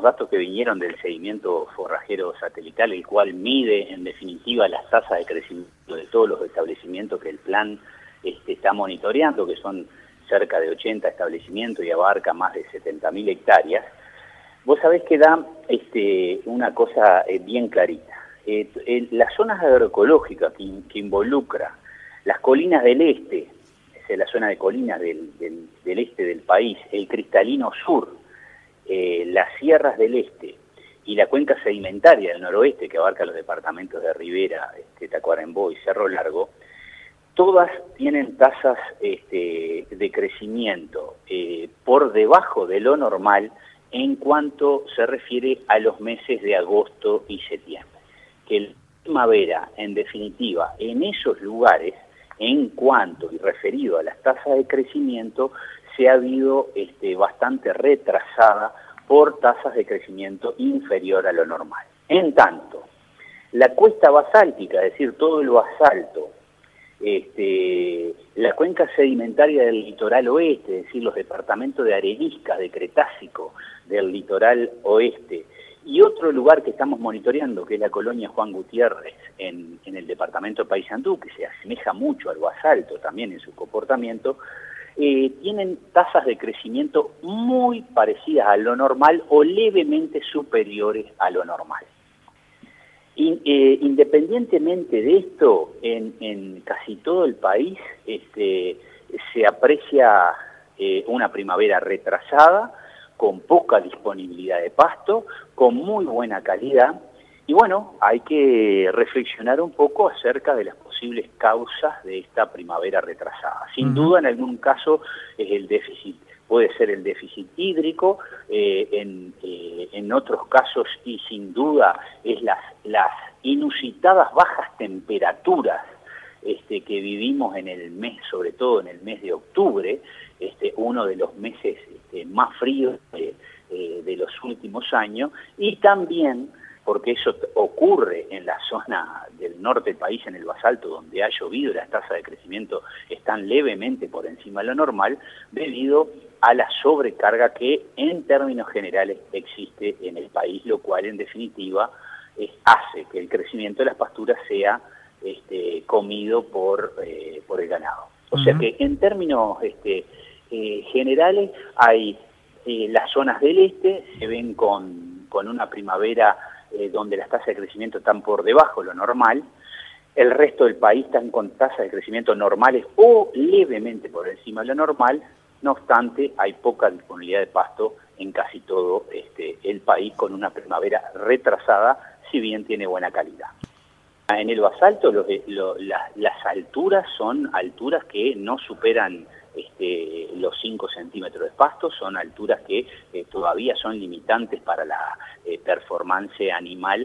últimos datos que vinieron del seguimiento forrajero satelital, el cual mide en definitiva las tasas de crecimiento de todos los establecimientos que el plan está monitoreando, que son cerca de 80 establecimientos y abarca más de 70.000 hectáreas, vos sabés que da una cosa bien clarita. Las zonas agroecológicas que involucra las colinas del este, es la zona de colinas del este del país, el cristalino sur, las sierras del este y la cuenca sedimentaria del noroeste, que abarca los departamentos de Rivera, Tacuarembó y Cerro Largo, todas tienen tasas de crecimiento por debajo de lo normal en cuanto se refiere a los meses de agosto y septiembre. Que la primavera, en definitiva, en esos lugares, en cuanto y referido a las tasas de crecimiento, se ha habido bastante retrasada por tasas de crecimiento inferior a lo normal. En tanto, la cuesta basáltica, es decir, todo lo basalto, la cuenca sedimentaria del litoral oeste, es decir, los departamentos de Arenisca, de Cretácico, del litoral oeste, y otro lugar que estamos monitoreando, que es la colonia Juan Gutiérrez, en el departamento de Paysandú, que se asemeja mucho al basalto también en su comportamiento, tienen tasas de crecimiento muy parecidas a lo normal o levemente superiores a lo normal. Independientemente de esto, en casi todo el país se aprecia una primavera retrasada, con poca disponibilidad de pasto, con muy buena calidad, y bueno, hay que reflexionar un poco acerca de las posibles causas de esta primavera retrasada. Sin duda, en algún caso, es el déficit, puede ser el déficit hídrico, en otros casos, y sin duda, es las inusitadas bajas temperaturas que vivimos en el mes, sobre todo en el mes de octubre, uno de los meses más fríos de los últimos años, y también porque eso ocurre en la zona del norte del país, en el basalto, donde ha llovido y las tasas de crecimiento están levemente por encima de lo normal, debido a la sobrecarga que en términos generales existe en el país, lo cual en definitiva hace que el crecimiento de las pasturas sea comido por el ganado. O sea que en términos generales hay las zonas del este se ven con una primavera donde las tasas de crecimiento están por debajo de lo normal, el resto del país están con tasas de crecimiento normales o levemente por encima de lo normal. No obstante, hay poca disponibilidad de pasto en casi todo el país, con una primavera retrasada, si bien tiene buena calidad. En el basalto las alturas son alturas que no superan los 5 centímetros de pasto, son alturas que todavía son limitantes para la performance animal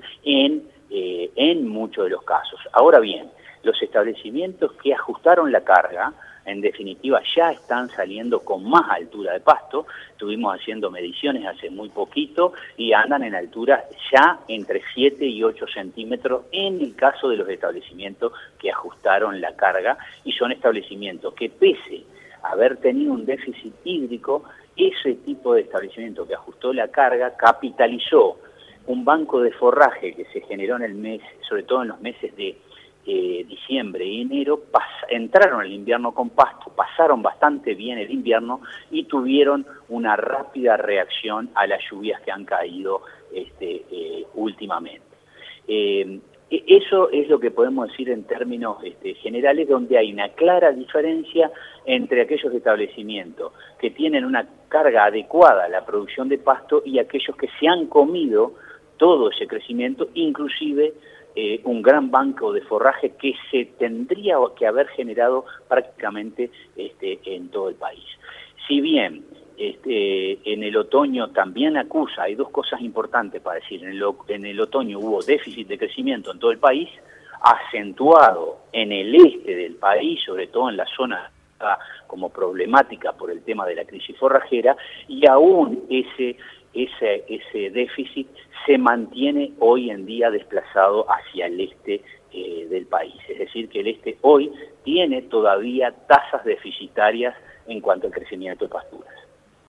en muchos de los casos. Ahora bien, los establecimientos que ajustaron la carga, en definitiva, ya están saliendo con más altura de pasto. Estuvimos haciendo mediciones hace muy poquito y andan en alturas ya entre 7 y 8 centímetros en el caso de los establecimientos que ajustaron la carga, y son establecimientos que, pese a haber tenido un déficit hídrico, ese tipo de establecimiento que ajustó la carga capitalizó un banco de forraje que se generó en el mes, sobre todo en los meses de diciembre y enero, entraron al invierno con pasto, pasaron bastante bien el invierno y tuvieron una rápida reacción a las lluvias que han caído últimamente. Eso es lo que podemos decir en términos generales, donde hay una clara diferencia entre aquellos establecimientos que tienen una carga adecuada a la producción de pasto y aquellos que se han comido todo ese crecimiento, inclusive un gran banco de forraje que se tendría que haber generado prácticamente en todo el país. Si bien en el otoño también acusa, hay dos cosas importantes para decir, en el otoño hubo déficit de crecimiento en todo el país, acentuado en el este del país, sobre todo en la zona como problemática por el tema de la crisis forrajera, y aún ese déficit se mantiene hoy en día desplazado hacia el este del país. Es decir, que el este hoy tiene todavía tasas deficitarias en cuanto al crecimiento de pasturas.